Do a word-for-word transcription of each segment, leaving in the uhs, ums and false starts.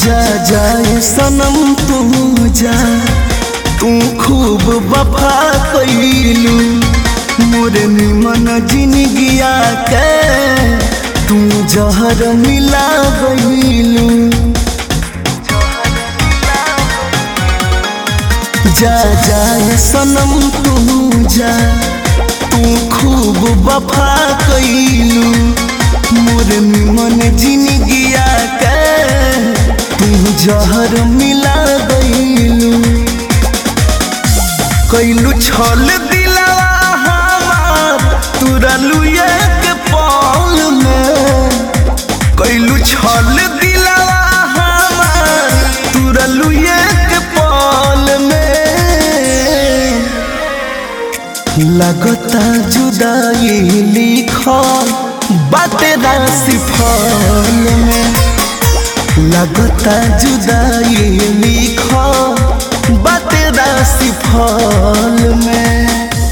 जा जाए सनम तू जा, तू खूब वफा कइलू मोरे निमन जिंदगिया के तू जहर मिला गइलू। जा जाए सनम तू जा, तू खूब वफा कइलू मोरे निमन जिंदगिया के तू जहर मिला गइलू। कइलू छल दिलवा हमार तुरलू एक पल में, कइलू छल दिलवा हमार तुरलू एक पल में। लगता जुदाई लिखल बाटे राशि फल में, लगता जुदाई लिखल बाटे राशि फल में।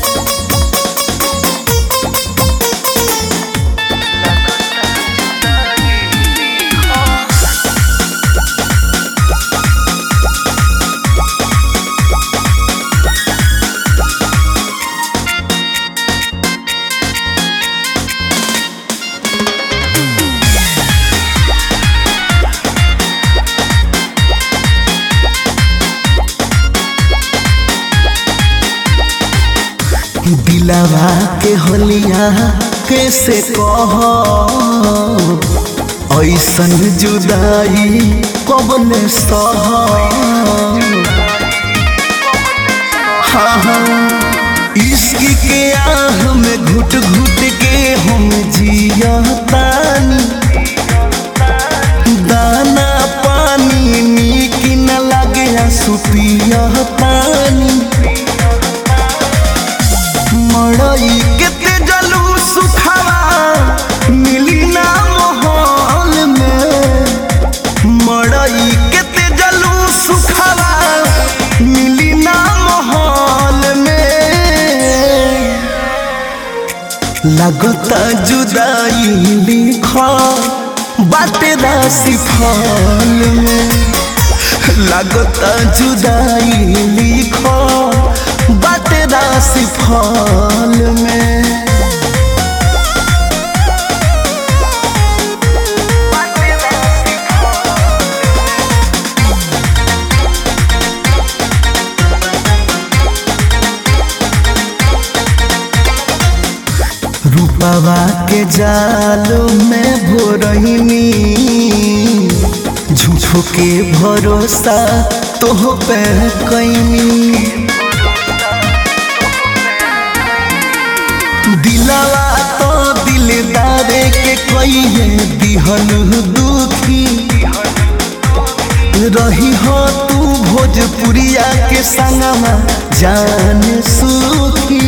दिलवा के होलिया कैसे कह, ऐसन जुदाई कबले सह। हाँ हाँ इश्क के आह में घुट घुट के हम जियतानी, दाना पानी नीक न लगे आंसू पियतानी। मड़ई के तेजलू सुखावा मिली ना माहौल में, मड़ई के तेजलू सुखावा मिली ना माहौल में। लगता जुदाई लिखल बाटे राशि फल में, लगता जुदाई लिखल बाटे राशि फल में। रूपवा के जाल में भोरहिनी, झूठो के भरोसा तोह पे कैनी। दिलवा तो दिलदार के कइए दिहल दुखी, रही हो तू भोजपुरिया के संगमा जान सुखी।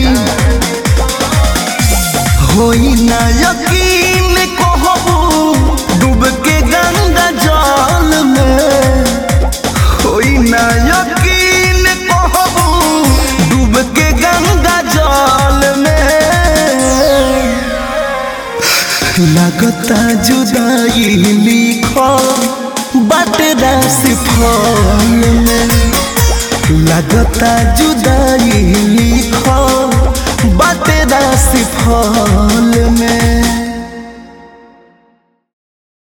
होई ना यकीन कहबू डूब के गंगा जल में, होई ना यकीन कहबू डूब के गंगा जल में। लगता जुदाई लिखल बाटे राशि फल में, लगता जुदाई लिखल बाटे राशि फल में।